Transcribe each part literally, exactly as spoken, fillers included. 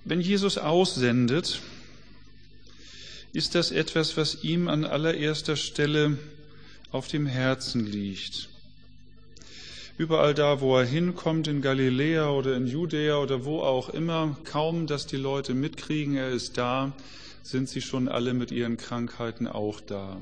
Wenn Jesus aussendet, ist das etwas, was ihm an allererster Stelle auf dem Herzen liegt. Überall da, wo er hinkommt, in Galiläa oder in Judäa oder wo auch immer, kaum, dass die Leute mitkriegen, er ist da, sind sie schon alle mit ihren Krankheiten auch da.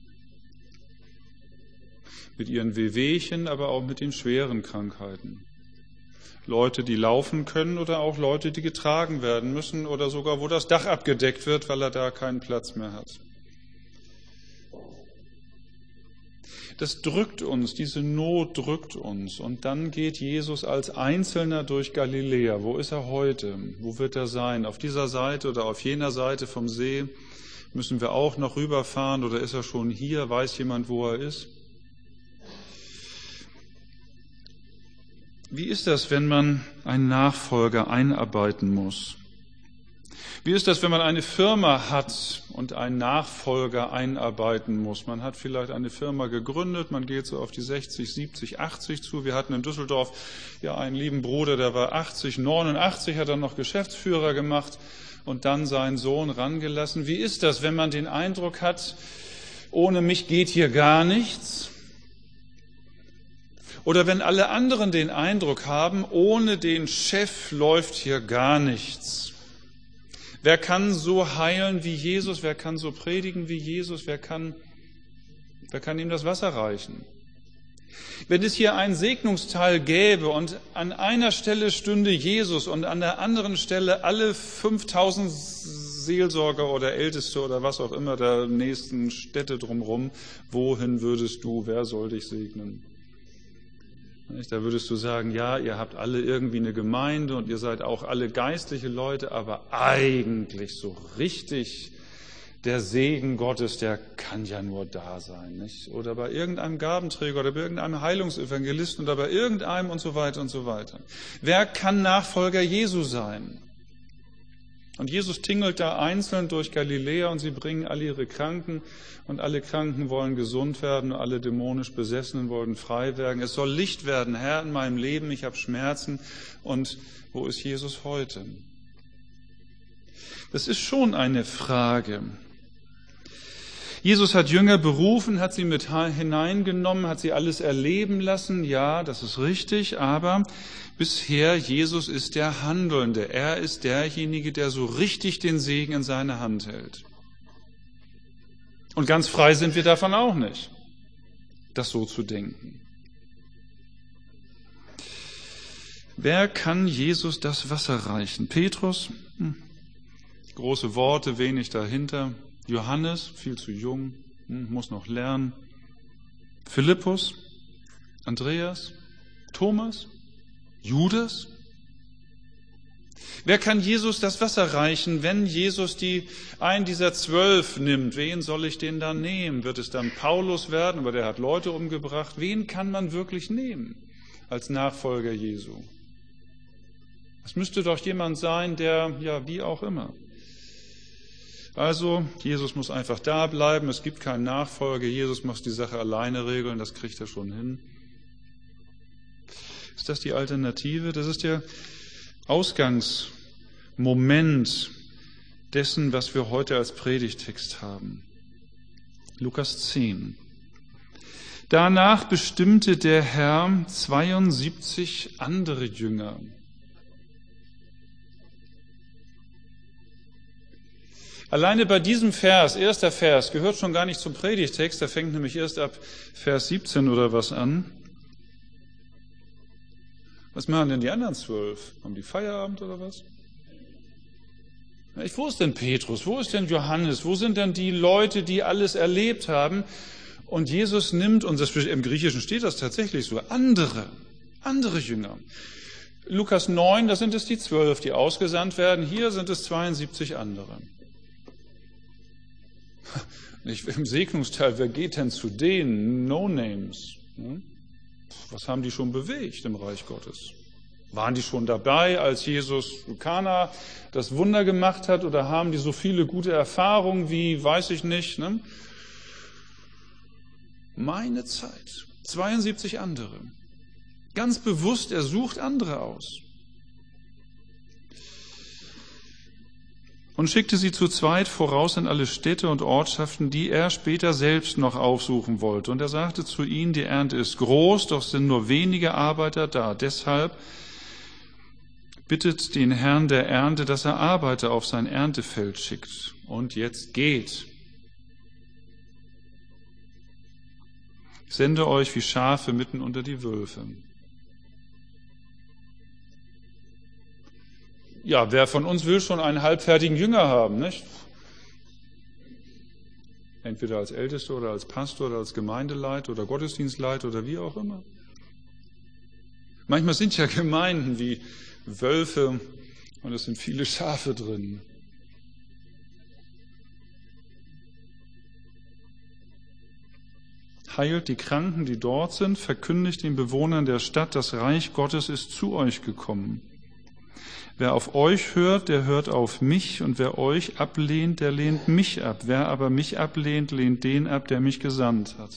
Mit ihren Wehwehchen, aber auch mit den schweren Krankheiten. Leute, die laufen können oder auch Leute, die getragen werden müssen oder sogar, wo das Dach abgedeckt wird, weil er da keinen Platz mehr hat. Das drückt uns, diese Not drückt uns. Und dann geht Jesus als Einzelner durch Galiläa. Wo ist er heute? Wo wird er sein? Auf dieser Seite oder auf jener Seite vom See? Müssen wir auch noch rüberfahren oder ist er schon hier? Weiß jemand, wo er ist? Wie ist das, wenn man einen Nachfolger einarbeiten muss? Wie ist das, wenn man eine Firma hat und einen Nachfolger einarbeiten muss? Man hat vielleicht eine Firma gegründet, man geht so auf die sechzig, siebzig, achtzig zu. Wir hatten in Düsseldorf ja einen lieben Bruder, der war achtzig, neunundachtzig, hat dann noch Geschäftsführer gemacht und dann seinen Sohn rangelassen. Wie ist das, wenn man den Eindruck hat, ohne mich geht hier gar nichts? Oder wenn alle anderen den Eindruck haben, ohne den Chef läuft hier gar nichts. Wer kann so heilen wie Jesus? Wer kann so predigen wie Jesus? Wer kann, wer kann ihm das Wasser reichen? Wenn es hier einen Segnungsteil gäbe und an einer Stelle stünde Jesus und an der anderen Stelle alle fünftausend Seelsorger oder Älteste oder was auch immer der nächsten Städte drumherum, wohin würdest du, wer soll dich segnen? Da würdest du sagen, ja, ihr habt alle irgendwie eine Gemeinde und ihr seid auch alle geistliche Leute, aber eigentlich so richtig der Segen Gottes, der kann ja nur da sein, nicht? Oder bei irgendeinem Gabenträger oder bei irgendeinem Heilungsevangelisten oder bei irgendeinem und so weiter und so weiter. Wer kann Nachfolger Jesu sein? Und Jesus tingelt da einzeln durch Galiläa und sie bringen alle ihre Kranken und alle Kranken wollen gesund werden und alle dämonisch Besessenen wollen frei werden. Es soll Licht werden, Herr, in meinem Leben, ich habe Schmerzen. Und wo ist Jesus heute? Das ist schon eine Frage. Jesus hat Jünger berufen, hat sie mit hineingenommen, hat sie alles erleben lassen. Ja, das ist richtig, aber bisher Jesus ist der Handelnde. Er ist derjenige, der so richtig den Segen in seine Hand hält. Und ganz frei sind wir davon auch nicht, das so zu denken. Wer kann Jesus das Wasser reichen? Petrus, hm. große Worte, wenig dahinter. Johannes, viel zu jung, hm. muss noch lernen. Philippus, Andreas, Thomas, Judas. Wer kann Jesus das Wasser reichen, wenn Jesus die einen dieser zwölf nimmt? Wen soll ich den dann nehmen? Wird es dann Paulus werden, aber der hat Leute umgebracht? Wen kann man wirklich nehmen als Nachfolger Jesu? Es müsste doch jemand sein, der, ja, wie auch immer. Also, Jesus muss einfach da bleiben, es gibt keinen Nachfolger, Jesus muss die Sache alleine regeln, das kriegt er schon hin. Ist das die Alternative? Das ist der Ausgangsmoment dessen, was wir heute als Predigttext haben. Lukas zehn. Danach bestimmte der Herr zweiundsiebzig andere Jünger. Alleine bei diesem Vers, erster Vers, gehört schon gar nicht zum Predigtext, der fängt nämlich erst ab Vers siebzehn oder was an. Was machen denn die anderen zwölf? Haben die Feierabend oder was? Wo ist denn Petrus? Wo ist denn Johannes? Wo sind denn die Leute, die alles erlebt haben? Und Jesus nimmt, und das, im Griechischen steht das tatsächlich so, andere, andere Jünger. Lukas neun, da sind es die zwölf, die ausgesandt werden. Hier sind es zweiundsiebzig andere. Nicht im Segnungsteil, wer geht denn zu denen? No-Names. Was haben die schon bewegt im Reich Gottes? Waren die schon dabei, als Jesus in Kana das Wunder gemacht hat, oder haben die so viele gute Erfahrungen wie, weiß ich nicht, ne? Meine Zeit. zweiundsiebzig andere. Ganz bewusst, er sucht andere aus. und schickte sie zu zweit voraus in alle Städte und Ortschaften, die er später selbst noch aufsuchen wollte. Und er sagte zu ihnen, die Ernte ist groß, doch sind nur wenige Arbeiter da. Deshalb bittet den Herrn der Ernte, dass er Arbeiter auf sein Erntefeld schickt. Und jetzt geht. Ich sende euch wie Schafe mitten unter die Wölfe. Ja, wer von uns will schon einen halbfertigen Jünger haben, nicht? Entweder als Ältester oder als Pastor oder als Gemeindeleiter oder Gottesdienstleiter oder wie auch immer. Manchmal sind ja Gemeinden wie Wölfe und es sind viele Schafe drin. Heilt die Kranken, die dort sind, verkündigt den Bewohnern der Stadt, das Reich Gottes ist zu euch gekommen. Wer auf euch hört, der hört auf mich, und wer euch ablehnt, der lehnt mich ab. Wer aber mich ablehnt, lehnt den ab, der mich gesandt hat.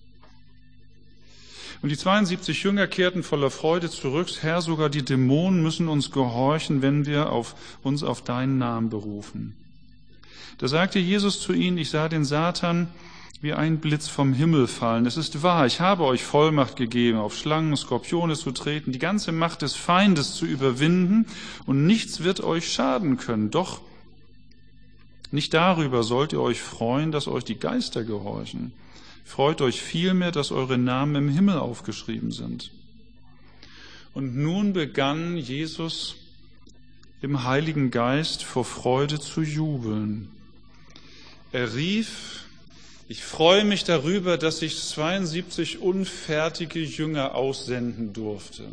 Und die zweiundsiebzig Jünger kehrten voller Freude zurück. Herr, sogar die Dämonen müssen uns gehorchen, wenn wir auf, uns auf deinen Namen berufen. Da sagte Jesus zu ihnen, ich sah den Satan wie ein Blitz vom Himmel fallen. Es ist wahr, ich habe euch Vollmacht gegeben, auf Schlangen, Skorpione zu treten, die ganze Macht des Feindes zu überwinden, und nichts wird euch schaden können. Doch nicht darüber sollt ihr euch freuen, dass euch die Geister gehorchen. Freut euch vielmehr, dass eure Namen im Himmel aufgeschrieben sind. Und nun begann Jesus im Heiligen Geist vor Freude zu jubeln. Er rief, ich freue mich darüber, dass ich zweiundsiebzig unfertige Jünger aussenden durfte.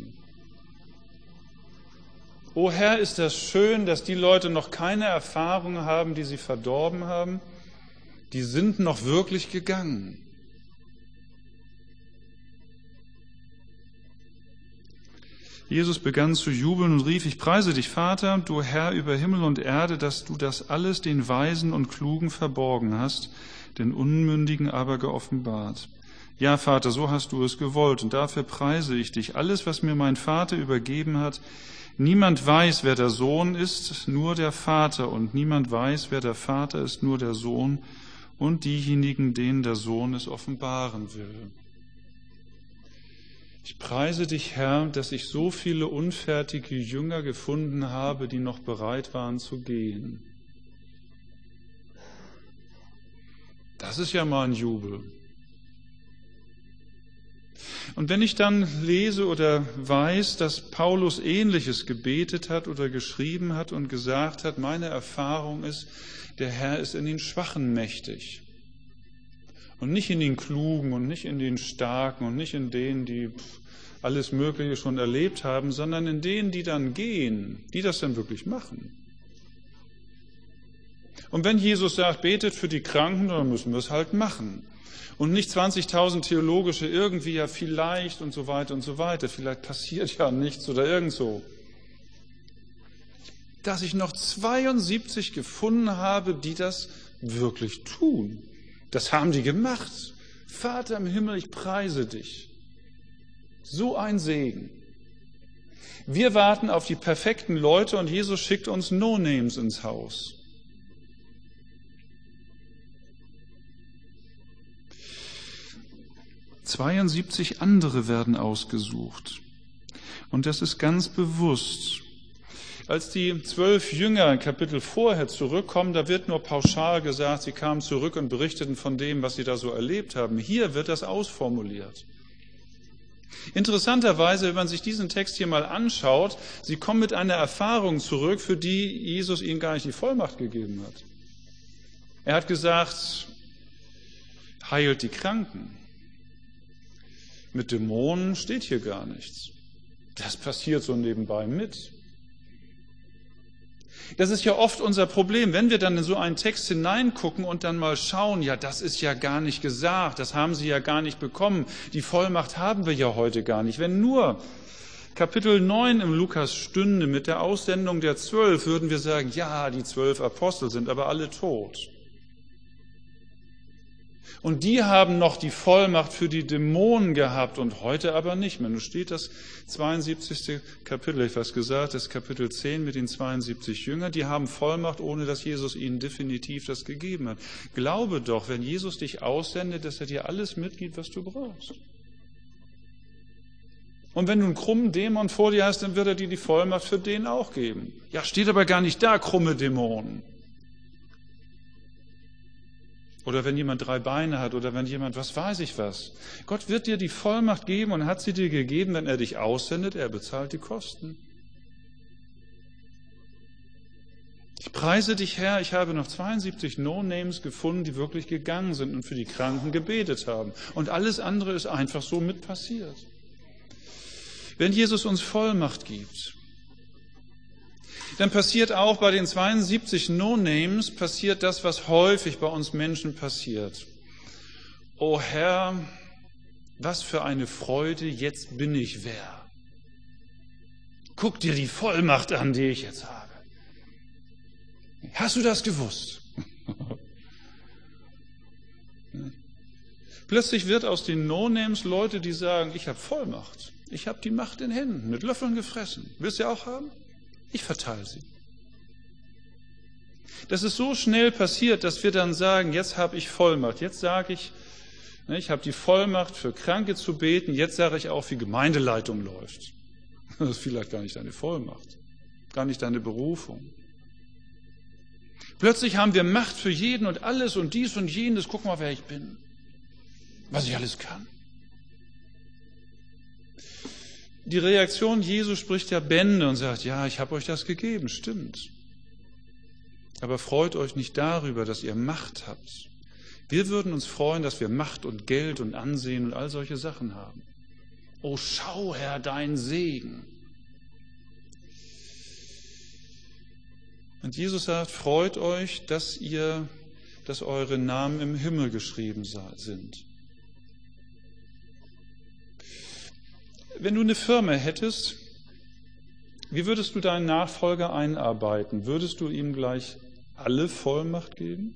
O Herr, ist das schön, dass die Leute noch keine Erfahrung haben, die sie verdorben haben. Die sind noch wirklich gegangen. Jesus begann zu jubeln und rief, ich preise dich, Vater, du Herr über Himmel und Erde, dass du das alles den Weisen und Klugen verborgen hast, den Unmündigen aber geoffenbart. Ja, Vater, so hast du es gewollt, und dafür preise ich dich. Alles, was mir mein Vater übergeben hat, niemand weiß, wer der Sohn ist, nur der Vater, und niemand weiß, wer der Vater ist, nur der Sohn und diejenigen, denen der Sohn es offenbaren will. Ich preise dich, Herr, dass ich so viele unfertige Jünger gefunden habe, die noch bereit waren zu gehen. Das ist ja mal ein Jubel. Und wenn ich dann lese oder weiß, dass Paulus Ähnliches gebetet hat oder geschrieben hat und gesagt hat, meine Erfahrung ist, der Herr ist in den Schwachen mächtig. Und nicht in den Klugen und nicht in den Starken und nicht in denen, die alles Mögliche schon erlebt haben, sondern in denen, die dann gehen, die das dann wirklich machen. Und wenn Jesus sagt, betet für die Kranken, dann müssen wir es halt machen. Und nicht zwanzigtausend theologische irgendwie, ja vielleicht und so weiter und so weiter. Vielleicht passiert ja nichts oder irgend so. Dass ich noch zweiundsiebzig gefunden habe, die das wirklich tun. Das haben die gemacht. Vater im Himmel, ich preise dich. So ein Segen. Wir warten auf die perfekten Leute und Jesus schickt uns No-Names ins Haus. zweiundsiebzig andere werden ausgesucht. Und das ist ganz bewusst. Als die zwölf Jünger ein Kapitel vorher zurückkommen, da wird nur pauschal gesagt, sie kamen zurück und berichteten von dem, was sie da so erlebt haben. Hier wird das ausformuliert. Interessanterweise, wenn man sich diesen Text hier mal anschaut, sie kommen mit einer Erfahrung zurück, für die Jesus ihnen gar nicht die Vollmacht gegeben hat. Er hat gesagt, heilt die Kranken. Mit Dämonen steht hier gar nichts. Das passiert so nebenbei mit. Das ist ja oft unser Problem, wenn wir dann in so einen Text hineingucken und dann mal schauen, ja, das ist ja gar nicht gesagt, das haben sie ja gar nicht bekommen, die Vollmacht haben wir ja heute gar nicht. Wenn nur Kapitel neun im Lukas stünde mit der Aussendung der Zwölf, würden wir sagen, ja, die zwölf Apostel sind aber alle tot. Und die haben noch die Vollmacht für die Dämonen gehabt und heute aber nicht mehr. Nun steht das zweiundsiebzigste Kapitel, ich weiß gesagt, das Kapitel zehn mit den zweiundsiebzig Jüngern, die haben Vollmacht, ohne dass Jesus ihnen definitiv das gegeben hat. Glaube doch, wenn Jesus dich aussendet, dass er dir alles mitgibt, was du brauchst. Und wenn du einen krummen Dämon vor dir hast, dann wird er dir die Vollmacht für den auch geben. Ja, steht aber gar nicht da, krumme Dämonen. Oder wenn jemand drei Beine hat oder wenn jemand, was weiß ich was. Gott wird dir die Vollmacht geben und hat sie dir gegeben, wenn er dich aussendet, er bezahlt die Kosten. Ich preise dich, Herr, ich habe noch zweiundsiebzig No-Names gefunden, die wirklich gegangen sind und für die Kranken gebetet haben. Und alles andere ist einfach so mit passiert. Wenn Jesus uns Vollmacht gibt, dann passiert auch bei den zweiundsiebzig No-Names, passiert das, was häufig bei uns Menschen passiert. O Herr, was für eine Freude, jetzt bin ich wer. Guck dir die Vollmacht an, die ich jetzt habe. Hast du das gewusst? Plötzlich wird aus den No-Names Leute, die sagen, ich habe Vollmacht. Ich habe die Macht in Händen, mit Löffeln gefressen. Willst du auch haben? Ich verteile sie. Das ist so schnell passiert, dass wir dann sagen, jetzt habe ich Vollmacht. Jetzt sage ich, ich habe die Vollmacht, für Kranke zu beten. Jetzt sage ich auch, wie Gemeindeleitung läuft. Das ist vielleicht gar nicht deine Vollmacht, gar nicht deine Berufung. Plötzlich haben wir Macht für jeden und alles und dies und jenes. Guck mal, wer ich bin, was ich alles kann. Die Reaktion Jesu spricht ja Bände und sagt, ja, ich habe euch das gegeben, stimmt. Aber freut euch nicht darüber, dass ihr Macht habt. Wir würden uns freuen, dass wir Macht und Geld und Ansehen und all solche Sachen haben. Oh, schau, Herr, dein Segen. Und Jesus sagt, freut euch, dass ihr, dass eure Namen im Himmel geschrieben sind. Wenn du eine Firma hättest, wie würdest du deinen Nachfolger einarbeiten? Würdest du ihm gleich alle Vollmacht geben?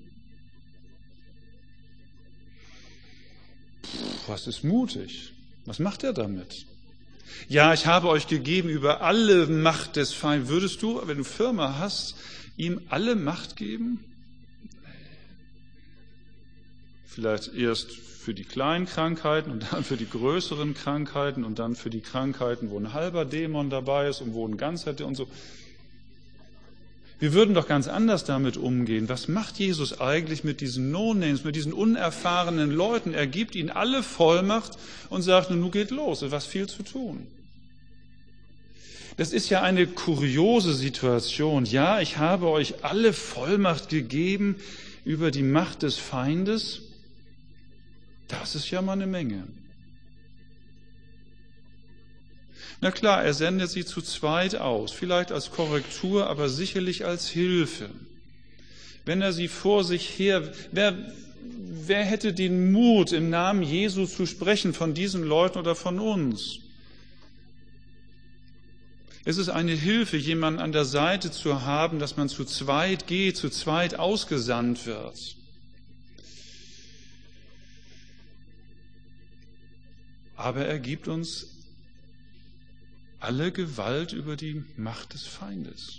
Puh, was ist mutig? Was macht er damit? Ja, ich habe euch gegeben über alle Macht des Feindes. Würdest du, wenn du Firma hast, ihm alle Macht geben? Vielleicht erst für die kleinen Krankheiten und dann für die größeren Krankheiten und dann für die Krankheiten, wo ein halber Dämon dabei ist und wo ein ganzer und so. Wir würden doch ganz anders damit umgehen. Was macht Jesus eigentlich mit diesen No-Names, mit diesen unerfahrenen Leuten? Er gibt ihnen alle Vollmacht und sagt, nun geht los, es ist was viel zu tun. Das ist ja eine kuriose Situation. Ja, ich habe euch alle Vollmacht gegeben über die Macht des Feindes. Das ist ja mal eine Menge. Na klar, er sendet sie zu zweit aus, vielleicht als Korrektur, aber sicherlich als Hilfe. Wenn er sie vor sich her, wer, wer hätte den Mut, im Namen Jesu zu sprechen, von diesen Leuten oder von uns? Es ist eine Hilfe, jemanden an der Seite zu haben, dass man zu zweit geht, zu zweit ausgesandt wird. Aber er gibt uns alle Gewalt über die Macht des Feindes.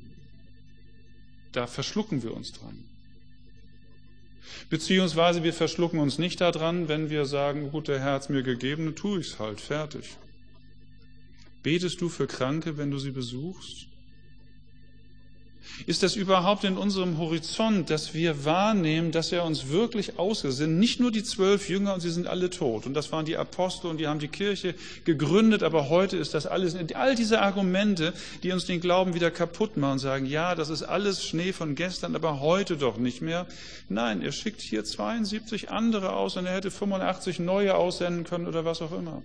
Da verschlucken wir uns dran. Beziehungsweise wir verschlucken uns nicht daran, wenn wir sagen, gut, der Herr hat es mir gegeben, dann tue ich es halt, fertig. Betest du für Kranke, wenn du sie besuchst? Ist das überhaupt in unserem Horizont, dass wir wahrnehmen, dass er uns wirklich ausgesandt sind? Nicht nur die zwölf Jünger und sie sind alle tot. Und das waren die Apostel und die haben die Kirche gegründet, aber heute ist das alles, all diese Argumente, die uns den Glauben wieder kaputt machen und sagen, ja, das ist alles Schnee von gestern, aber heute doch nicht mehr. Nein, er schickt hier zweiundsiebzig andere aus und er hätte fünfundachtzig neue aussenden können oder was auch immer.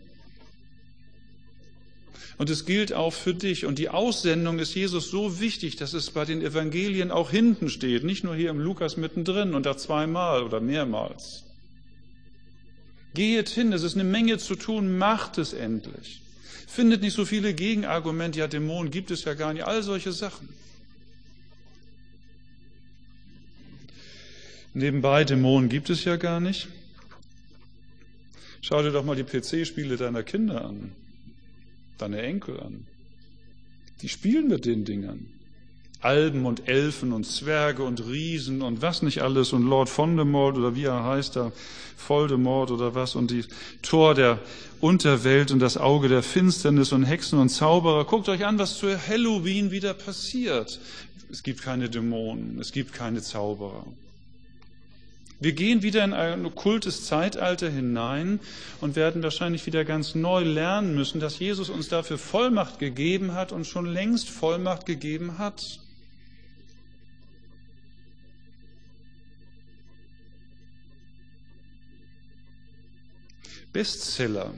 Und es gilt auch für dich. Und die Aussendung ist Jesus so wichtig, dass es bei den Evangelien auch hinten steht, nicht nur hier im Lukas mittendrin und da zweimal oder mehrmals. Geht hin, es ist eine Menge zu tun, macht es endlich. Findet nicht so viele Gegenargumente, ja, Dämonen gibt es ja gar nicht, all solche Sachen. Nebenbei, Dämonen gibt es ja gar nicht. Schau dir doch mal die P C-Spiele deiner Kinder an, deiner Enkel an. Die spielen mit den Dingern. Alben und Elfen und Zwerge und Riesen und was nicht alles und Lord Voldemort oder wie er heißt da, Voldemort oder was und die Tor der Unterwelt und das Auge der Finsternis und Hexen und Zauberer. Guckt euch an, was zu Halloween wieder passiert. Es gibt keine Dämonen, es gibt keine Zauberer. Wir gehen wieder in ein okkultes Zeitalter hinein und werden wahrscheinlich wieder ganz neu lernen müssen, dass Jesus uns dafür Vollmacht gegeben hat und schon längst Vollmacht gegeben hat. Bestseller.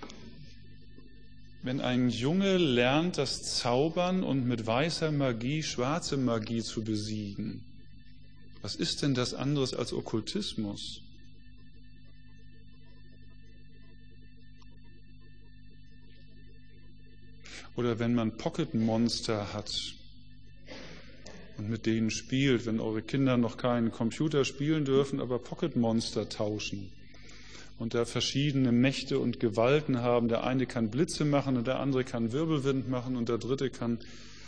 Wenn ein Junge lernt, das Zaubern und mit weißer Magie schwarze Magie zu besiegen, was ist denn das anderes als Okkultismus? Oder wenn man Pocket-Monster hat und mit denen spielt, wenn eure Kinder noch keinen Computer spielen dürfen, aber Pocket-Monster tauschen und da verschiedene Mächte und Gewalten haben. Der eine kann Blitze machen und der andere kann Wirbelwind machen und der dritte kann...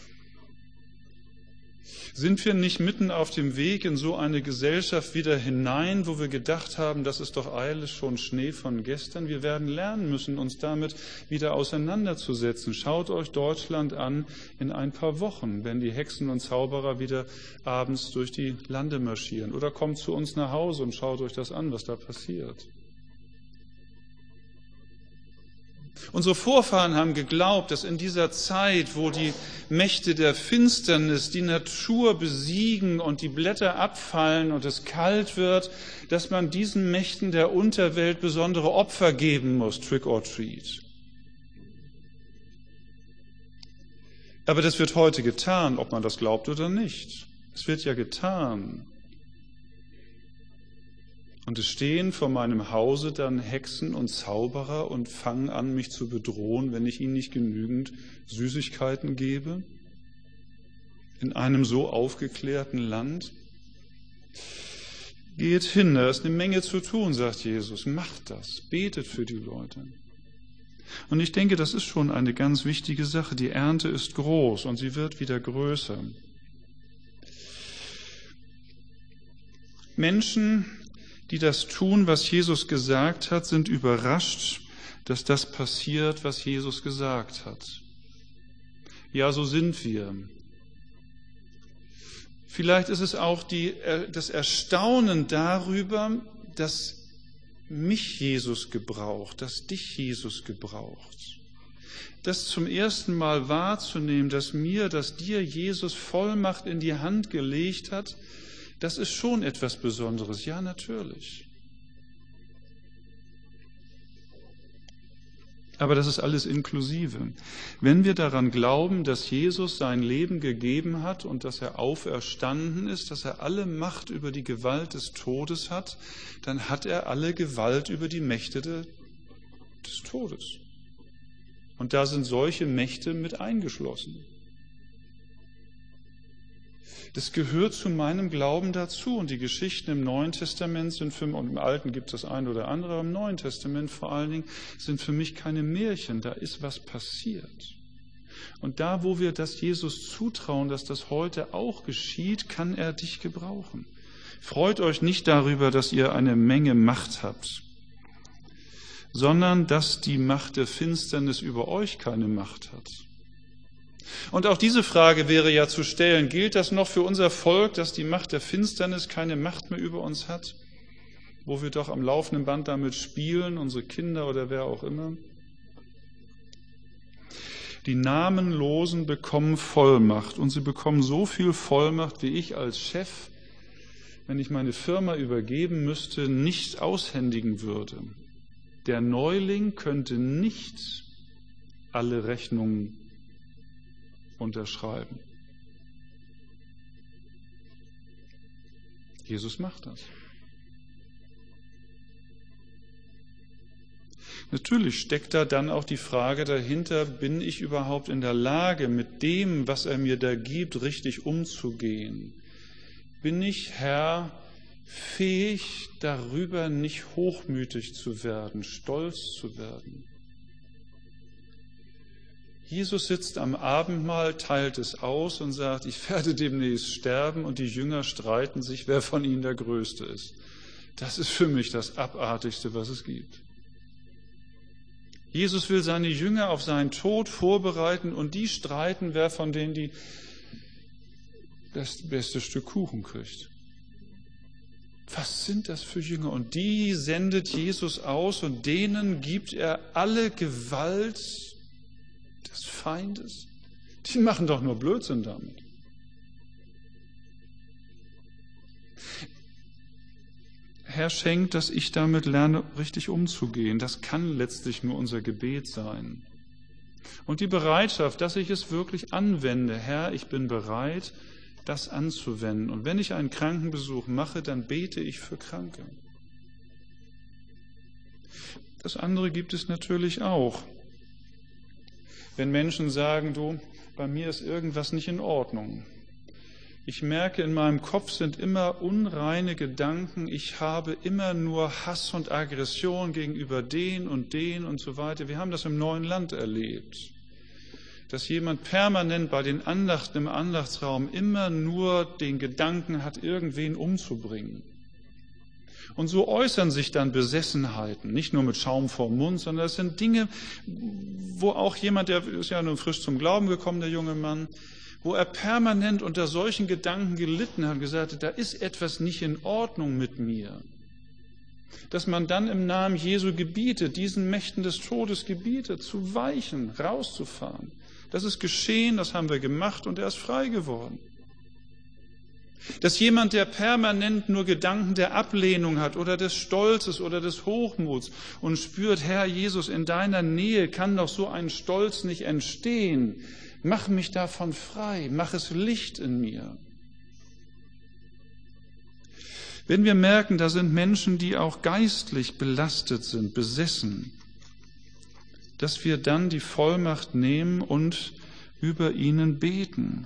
Sind wir nicht mitten auf dem Weg in so eine Gesellschaft wieder hinein, wo wir gedacht haben, das ist doch alles schon Schnee von gestern? Wir werden lernen müssen, uns damit wieder auseinanderzusetzen. Schaut euch Deutschland an in ein paar Wochen, wenn die Hexen und Zauberer wieder abends durch die Lande marschieren. Oder kommt zu uns nach Hause und schaut euch das an, was da passiert. Unsere Vorfahren haben geglaubt, dass in dieser Zeit, wo die Mächte der Finsternis die Natur besiegen und die Blätter abfallen und es kalt wird, dass man diesen Mächten der Unterwelt besondere Opfer geben muss, Trick or Treat. Aber das wird heute getan, ob man das glaubt oder nicht. Es wird ja getan. Und es stehen vor meinem Hause dann Hexen und Zauberer und fangen an, mich zu bedrohen, wenn ich ihnen nicht genügend Süßigkeiten gebe? In einem so aufgeklärten Land? Geht hin, da ist eine Menge zu tun, sagt Jesus. Macht das, betet für die Leute. Und ich denke, das ist schon eine ganz wichtige Sache. Die Ernte ist groß und sie wird wieder größer. Menschen, die das tun, was Jesus gesagt hat, sind überrascht, dass das passiert, was Jesus gesagt hat. Ja, so sind wir. Vielleicht ist es auch die, das Erstaunen darüber, dass mich Jesus gebraucht, dass dich Jesus gebraucht. Das zum ersten Mal wahrzunehmen, dass mir, dass dir Jesus Vollmacht in die Hand gelegt hat, das ist schon etwas Besonderes. Ja, natürlich. Aber das ist alles inklusive. Wenn wir daran glauben, dass Jesus sein Leben gegeben hat und dass er auferstanden ist, dass er alle Macht über die Gewalt des Todes hat, dann hat er alle Gewalt über die Mächte de, des Todes. Und da sind solche Mächte mit eingeschlossen. Das gehört zu meinem Glauben dazu. Und die Geschichten im Neuen Testament sind für mich, und im Alten gibt es das eine oder andere, aber im Neuen Testament vor allen Dingen sind für mich keine Märchen. Da ist was passiert. Und da, wo wir das Jesus zutrauen, dass das heute auch geschieht, kann er dich gebrauchen. Freut euch nicht darüber, dass ihr eine Menge Macht habt, sondern dass die Macht der Finsternis über euch keine Macht hat. Und auch diese Frage wäre ja zu stellen, gilt das noch für unser Volk, dass die Macht der Finsternis keine Macht mehr über uns hat, wo wir doch am laufenden Band damit spielen, unsere Kinder oder wer auch immer? Die Namenlosen bekommen Vollmacht und sie bekommen so viel Vollmacht, wie ich als Chef, wenn ich meine Firma übergeben müsste, nicht aushändigen würde. Der Neuling könnte nicht alle Rechnungen unterschreiben. Jesus macht das. Natürlich steckt da dann auch die Frage dahinter, bin ich überhaupt in der Lage, mit dem, was er mir da gibt, richtig umzugehen? Bin ich Herr fähig, darüber nicht hochmütig zu werden, stolz zu werden. Jesus sitzt am Abendmahl, teilt es aus und sagt, ich werde demnächst sterben, und die Jünger streiten sich, wer von ihnen der Größte ist. Das ist für mich das Abartigste, was es gibt. Jesus will seine Jünger auf seinen Tod vorbereiten, und die streiten, wer von denen die das beste Stück Kuchen kriegt. Was sind das für Jünger? Und die sendet Jesus aus, und denen gibt er alle Gewalt des Feindes. Die machen doch nur Blödsinn damit. Herr, schenkt, dass ich damit lerne, richtig umzugehen. Das kann letztlich nur unser Gebet sein. Und die Bereitschaft, dass ich es wirklich anwende. Herr, ich bin bereit, das anzuwenden. Und wenn ich einen Krankenbesuch mache, dann bete ich für Kranke. Das andere gibt es natürlich auch. Wenn Menschen sagen, du, bei mir ist irgendwas nicht in Ordnung. Ich merke, in meinem Kopf sind immer unreine Gedanken. Ich habe immer nur Hass und Aggression gegenüber den und den und so weiter. Wir haben das im neuen Land erlebt, dass jemand permanent bei den Andachten im Andachtsraum immer nur den Gedanken hat, irgendwen umzubringen. Und so äußern sich dann Besessenheiten, nicht nur mit Schaum vorm Mund, sondern es sind Dinge, wo auch jemand, der ist ja nun frisch zum Glauben gekommen, der junge Mann, wo er permanent unter solchen Gedanken gelitten hat und gesagt hat, da ist etwas nicht in Ordnung mit mir. Dass man dann im Namen Jesu gebietet, diesen Mächten des Todes gebietet, zu weichen, rauszufahren. Das ist geschehen, das haben wir gemacht, und er ist frei geworden. Dass jemand, der permanent nur Gedanken der Ablehnung hat oder des Stolzes oder des Hochmuts und spürt, Herr Jesus, in deiner Nähe kann doch so ein Stolz nicht entstehen. Mach mich davon frei, mach es Licht in mir. Wenn wir merken, da sind Menschen, die auch geistlich belastet sind, besessen, dass wir dann die Vollmacht nehmen und über ihnen beten.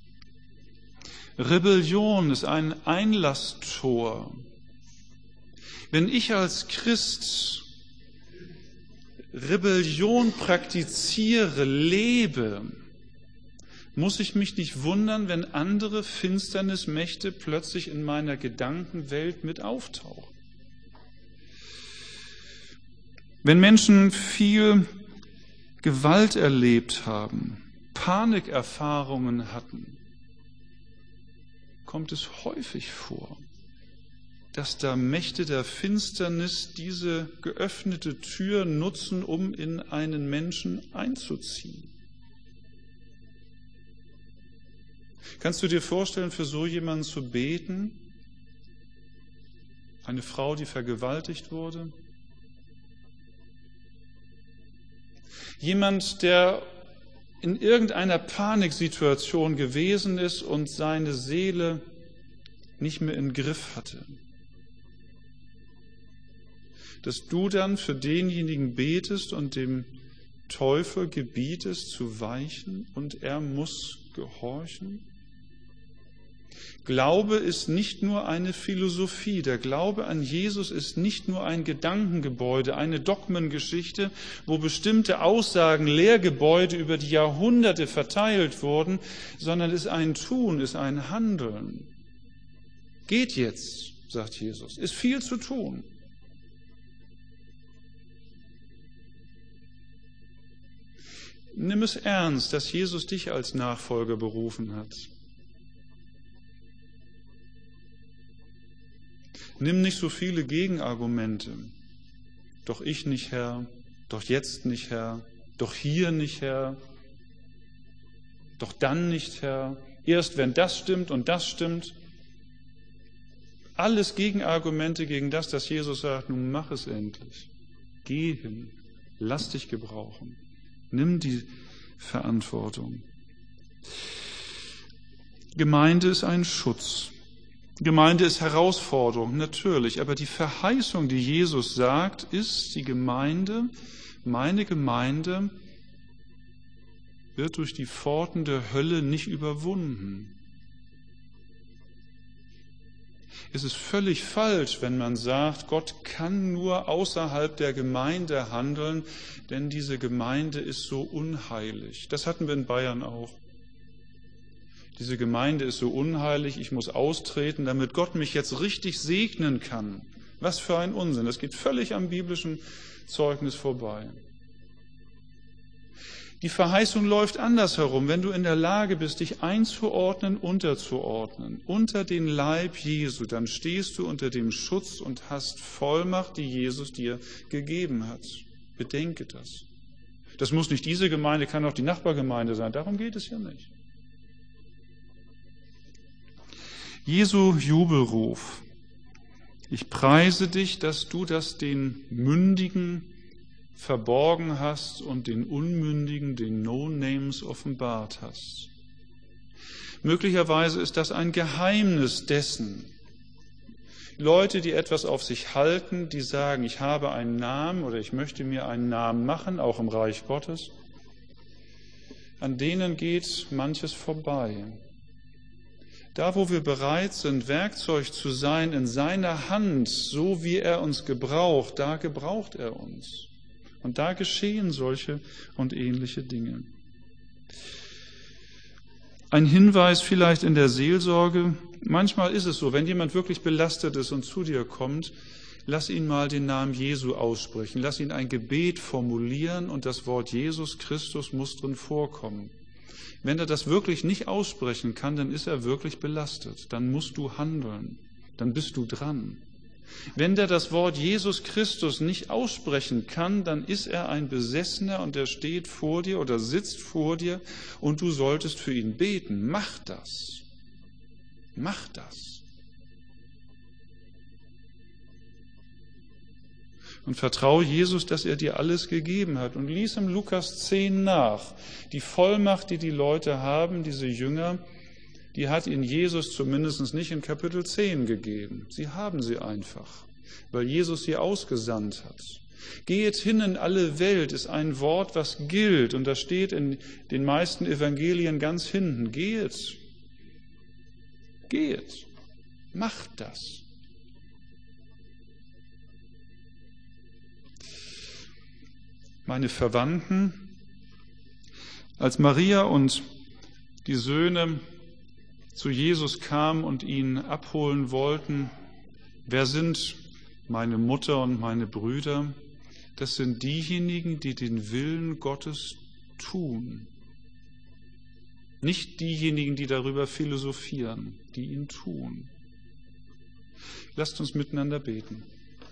Rebellion ist ein Einlasstor. Wenn ich als Christ Rebellion praktiziere, lebe, muss ich mich nicht wundern, wenn andere Finsternismächte plötzlich in meiner Gedankenwelt mit auftauchen. Wenn Menschen viel Gewalt erlebt haben, Panikerfahrungen hatten, kommt es häufig vor, dass da Mächte der Finsternis diese geöffnete Tür nutzen, um in einen Menschen einzuziehen. Kannst du dir vorstellen, für so jemanden zu beten? Eine Frau, die vergewaltigt wurde? Jemand, der in irgendeiner Paniksituation gewesen ist und seine Seele nicht mehr im Griff hatte. Dass du dann für denjenigen betest und dem Teufel gebietest zu weichen, und er muss gehorchen. Glaube ist nicht nur eine Philosophie. Der Glaube an Jesus ist nicht nur ein Gedankengebäude, eine Dogmengeschichte, wo bestimmte Aussagen, Lehrgebäude über die Jahrhunderte verteilt wurden, sondern ist ein Tun, ist ein Handeln. Geht jetzt, sagt Jesus, ist viel zu tun. Nimm es ernst, dass Jesus dich als Nachfolger berufen hat. Nimm nicht so viele Gegenargumente. Doch ich nicht, Herr, doch jetzt nicht, Herr, doch hier nicht, Herr, doch dann nicht, Herr, erst wenn das stimmt und das stimmt. Alles Gegenargumente gegen das, dass Jesus sagt, nun mach es endlich. Geh hin, lass dich gebrauchen. Nimm die Verantwortung. Gemeinde ist ein Schutz. Gemeinde ist Herausforderung, natürlich, aber die Verheißung, die Jesus sagt, ist, die Gemeinde, meine Gemeinde, wird durch die Pforten der Hölle nicht überwunden. ist es völlig falsch, wenn man sagt, Gott kann nur außerhalb der Gemeinde handeln, denn diese Gemeinde ist so unheilig. Das hatten wir in Bayern auch. Diese Gemeinde ist so unheilig, ich muss austreten, damit Gott mich jetzt richtig segnen kann. Was für ein Unsinn. Das geht völlig am biblischen Zeugnis vorbei. Die Verheißung läuft andersherum. Wenn du in der Lage bist, dich einzuordnen, unterzuordnen, unter den Leib Jesu, dann stehst du unter dem Schutz und hast Vollmacht, die Jesus dir gegeben hat. Bedenke das. Das muss nicht diese Gemeinde, kann auch die Nachbargemeinde sein. Darum geht es ja nicht. Jesu Jubelruf. Ich preise dich, dass du das den Mündigen verborgen hast und den Unmündigen, den No-Names offenbart hast. Möglicherweise ist das ein Geheimnis dessen. Leute, die etwas auf sich halten, die sagen, ich habe einen Namen oder ich möchte mir einen Namen machen, auch im Reich Gottes, an denen geht manches vorbei. Da, wo wir bereit sind, Werkzeug zu sein in seiner Hand, so wie er uns gebraucht, da gebraucht er uns. Und da geschehen solche und ähnliche Dinge. Ein Hinweis vielleicht in der Seelsorge. Manchmal ist es so, wenn jemand wirklich belastet ist und zu dir kommt, lass ihn mal den Namen Jesu aussprechen. Lass ihn ein Gebet formulieren und das Wort Jesus Christus muss drin vorkommen. Wenn er das wirklich nicht aussprechen kann, dann ist er wirklich belastet. Dann musst du handeln. Dann bist du dran. Wenn der das Wort Jesus Christus nicht aussprechen kann, dann ist er ein Besessener und er steht vor dir oder sitzt vor dir und du solltest für ihn beten. Mach das. Mach das. Und vertraue Jesus, dass er dir alles gegeben hat. Und lies im Lukas zehn nach. Die Vollmacht, die die Leute haben, diese Jünger, die hat ihnen Jesus zumindest nicht in Kapitel zehn gegeben. Sie haben sie einfach, weil Jesus sie ausgesandt hat. Geht hin in alle Welt ist ein Wort, was gilt. Und das steht in den meisten Evangelien ganz hinten. Geht. Geht. Macht das. Meine Verwandten, als Maria und die Söhne zu Jesus kamen und ihn abholen wollten, wer sind meine Mutter und meine Brüder? Das sind diejenigen, die den Willen Gottes tun. Nicht diejenigen, die darüber philosophieren, die ihn tun. Lasst uns miteinander beten.